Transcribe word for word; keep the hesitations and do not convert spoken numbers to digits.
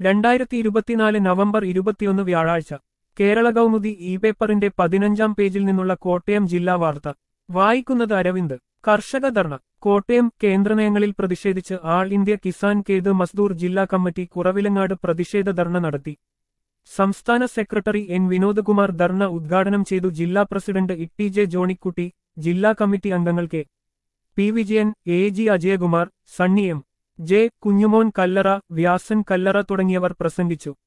രണ്ടായിരത്തി ഇരുപത്തിനാല് നവംബർ ഇരുപത്തിയൊന്ന് വ്യാഴാഴ്ച കേരള കൗമുദി ഇ പേപ്പറിന്റെ പതിനഞ്ചാം പേജിൽ നിന്നുള്ള കോട്ടയം ജില്ലാ വാർത്ത വായിക്കുന്നത് അരവിന്ദ്. കർഷക ധർണ കോട്ടയം. കേന്ദ്രനയങ്ങളിൽ പ്രതിഷേധിച്ച് ആൾ ഇന്ത്യ കിസാൻ ഖേദ് മസ്ദൂർ ജില്ലാ കമ്മിറ്റി കുറവിലങ്ങാട് പ്രതിഷേധ ധർണ നടത്തി. സംസ്ഥാന സെക്രട്ടറി എൻ വിനോദ്കുമാർ ധർണ ഉദ്ഘാടനം ചെയ്തു. ജില്ലാ പ്രസിഡന്റ് ഇ ജെ ജോണിക്കുട്ടി, ജില്ലാ കമ്മിറ്റി അംഗങ്ങൾ K P Vijayan, A G Ajayakumar, Sunny M J, Kunjumon Kallara, Vyasan Kallara തുടങ്ങിയവർ പ്രസംഗിച്ചു.